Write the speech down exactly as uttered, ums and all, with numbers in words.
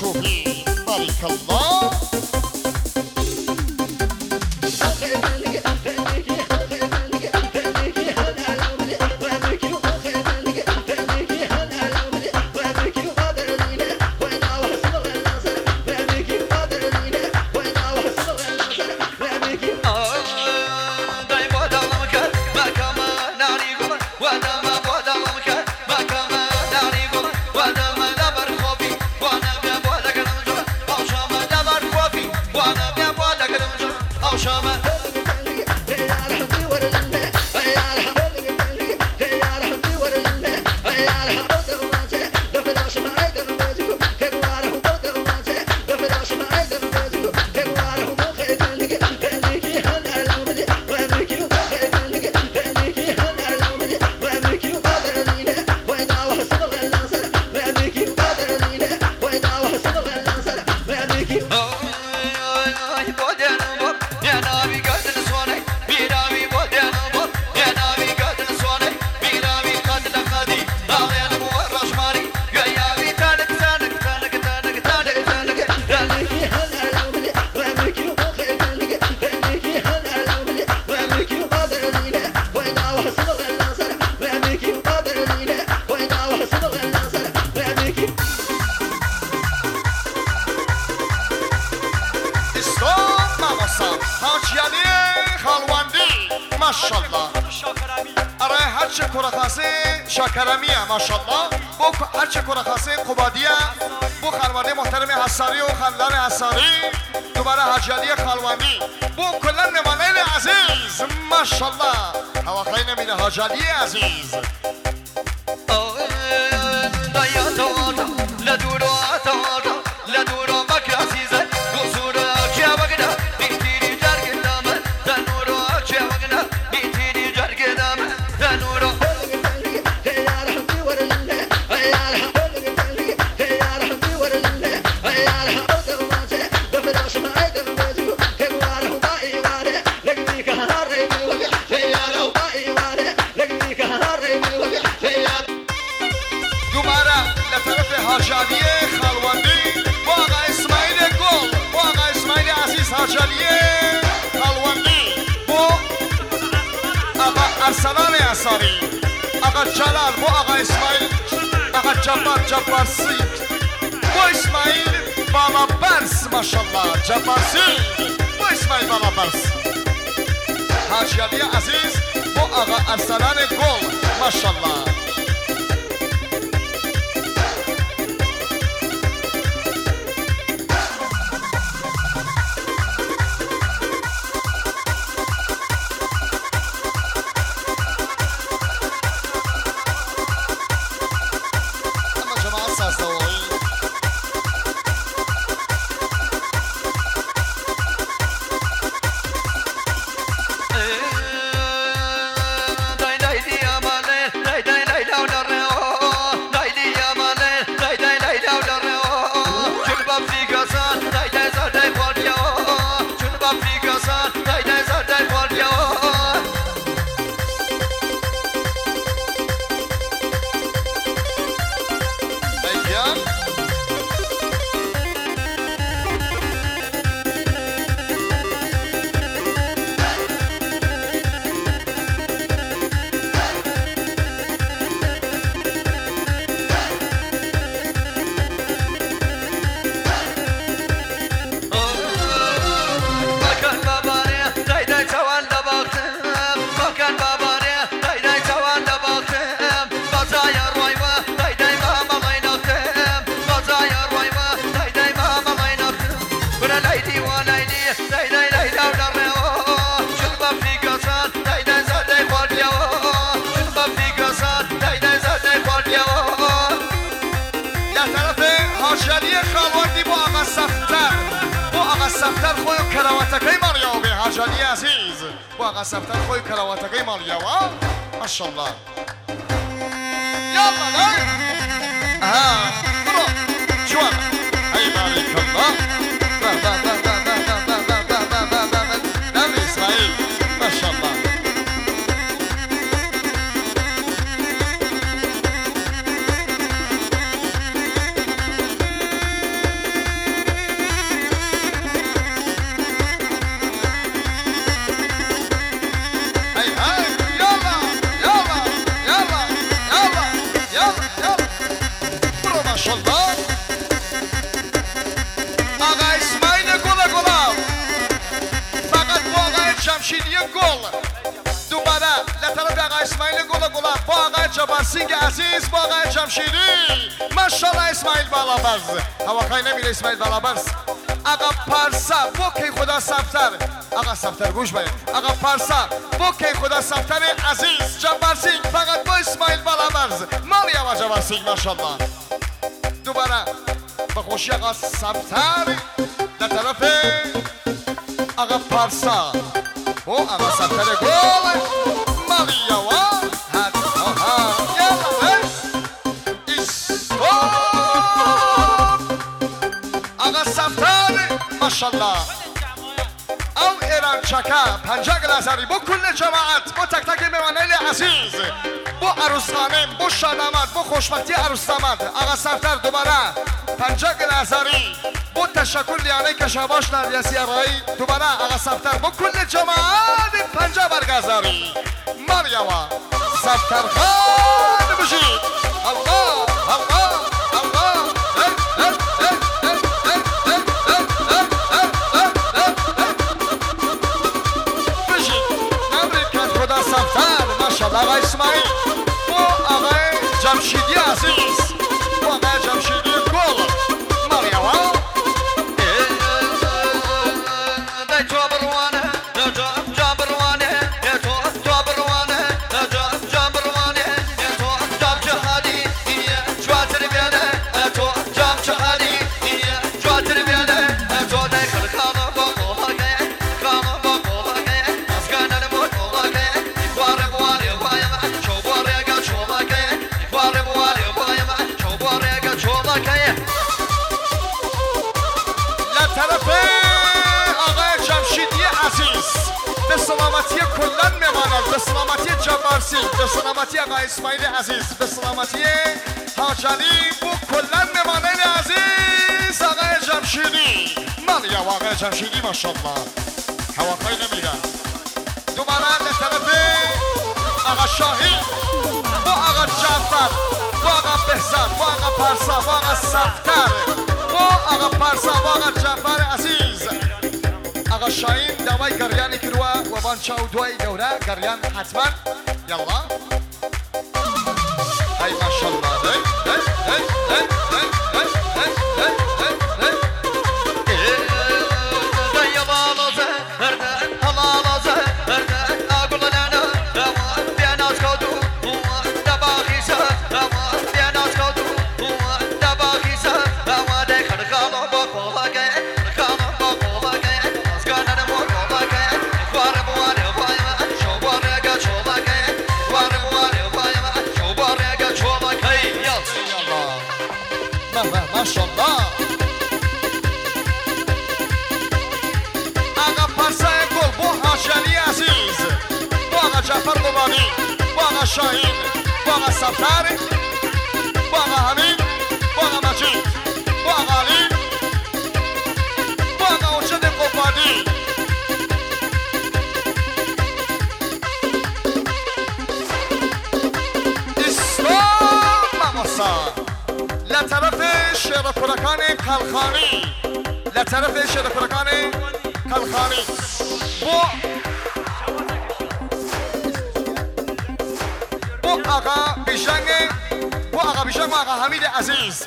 شوفي بارك الله. ماشاءالله اره هرچه کره خاصه شاکرمیه ماشاءالله بو هرچه کره خاصه قبادیه بو خانواده محترم حساری و خاندان حساری دوباره حاجیالی خالوانی بو کلا نمانه عزیز ماشاءالله هواخی نمینه حاجیالی عزیز حاجیالی خالوانی با آقا اسماعیل گل با آقا اسماعیل عزیز حاجیالی خالوانی با آقا ارسلان انصاری آقا جلال با آقا اسماعیل آقا جبار جبار سید با اسماعیل بابا برس ماشاءالله جبار سید با اسماعیل بابا برس حاجیالی عزیز با آقا ارسلان گل ماشاءالله سفتر خوی کراواتکی مالیا به حاجیالی عزیز با آقا سفتر خوی کراواتکی مالیا و ماشاءالله یالا نه آها برو جوان ای بارک الله با با با با با با با با با با با نبی اسماعیل ماشاءالله اسماعیل گل گلم با آقای جبارسینگ عزیز با آقای جمشیدی ماشاءالله اسماعیل بالابرز هواخوای نمیره اسماعیل بالابرز آقا پارسا بوکی خدا سفتر آقا سفتر گوش باید آقا پارسا بوکی خدا سفتر عزیز جبارسینگ فقط با اسماعیل بالابرز مالی آقا جبارسینگ ماشاءالله دوباره به خوشی آقا سفتر در طرف آقا پارسا و آقا سفتر گل مالی آقا هد آها یالا ایستو آقا سفتر ماشاءالله او ایران چکا پنجه گلازاری با کل جماعت با تک تک میوانیل عزیز با عروس خانم با شادامت با خوشبختی عروس داماد آقا سفتر دوباره پنجه گلازاری با تشکر لیانه کشاباش نریسی ارایی دوباره آقا سفتر با کل جماعت پنجه برگزاری ماریاوا سفتر خان بشید الله الله الله آقای اسماعیل و آقای جمشیدی عزیز و آقای جمشیدی گل ماریاوا به سلامتی کلن میماند به سلامتی جبارسینگ به سلامتی آقای اسماعیل عزیز به سلامتی حاجلی و کلن میماند عزیز آقای جمشیدی مالی آقای جمشیدی ماشاءالله هواخوای نمیرن دوباره در طرف آقا شاهین با آقا جعفر با آقا بهزاد با آقا پارسا با آقا سفتر با آقا پارسا با آقا جعفر عزیز آقا شاهین دوای گریانی کروه و بانچا و دوای دوره گریان حتما یلا ای ماشالله ای ای ای ای ای ای ای ای ای ای یالازه هرده halalaze herde agulana dava bianas kodu dava khisa dava bianas kodu dava khisa dava de khadkalo bokola ke khalo bokola ke asgana de bokola ke kwar buare vayma shobare ga chola ke kwar buare vayma shobare ga chola ke yallah Allah maşallah عزیز با آقا جعفر قبانی با آقا شاهین با آقا سفتر با آقا حمید با آقا مجید با آقا علی با آقا حجت قبادی اسلام مماسا لطرف شعر پرکان کلخانی لطرف شعر پرکان کلخانی با آقا بیشنگ با آقا بیشنگ و آقا حمید عزیز